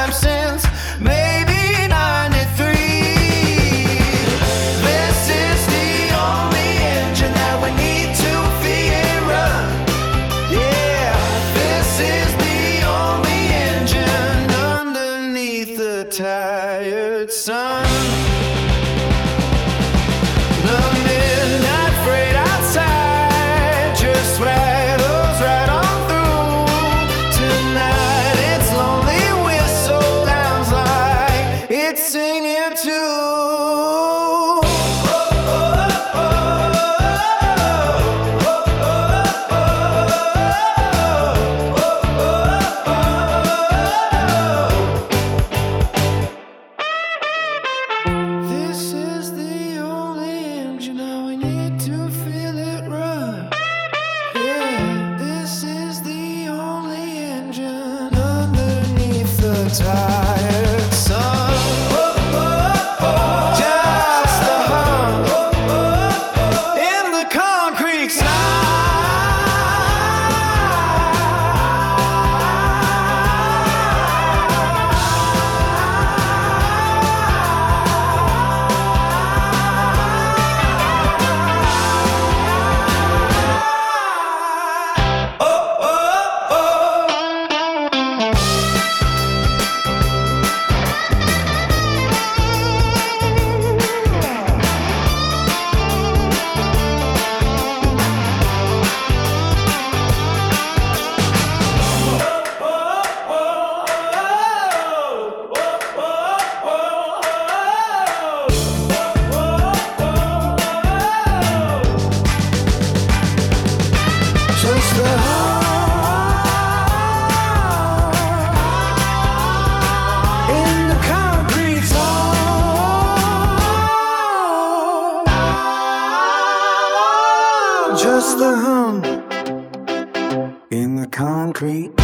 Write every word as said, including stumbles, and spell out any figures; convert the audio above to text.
time since maybe ninety-three. This is the only engine that we need to feel it run. Yeah, this is the only engine underneath the tired sun. The midnight freight outside just rattles right on through. Tonight its lonely whistle sounds like it's singing too. This is the only engine, now we need to feel it run. Yeah, this is the only engine underneath the tired sun. Just the hum in the concrete just the hum in the concrete zone. Just the hum in the concrete.